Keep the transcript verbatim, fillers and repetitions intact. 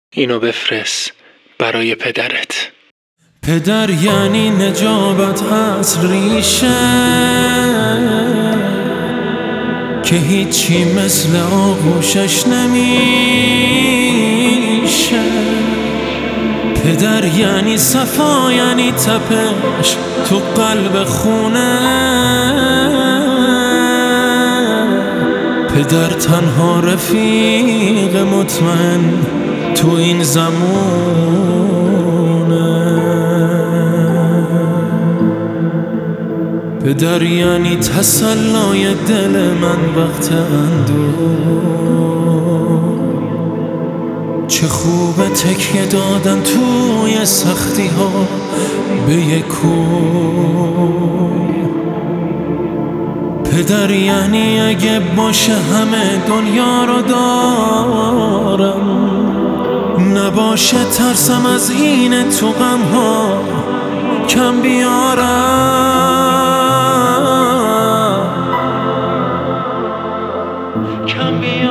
اینو بفرست برای پدرت. پدر یعنی نجابت از ریشه، که هیچی مثل آغوشش نمیشه. پدر یعنی صفا، یعنی تپش تو قلب خونه. پدر تنها رفیق مطمئن تو این زمونه. پدر یعنی تسلای دل من وقت اندوه. چه خوبه تکیه دادن توی سختی ها به یک کوی. پدر یعنی اگه باشه همه دنیا رو دارم، نباشه ترسم از این تو غم ها کم بیارم.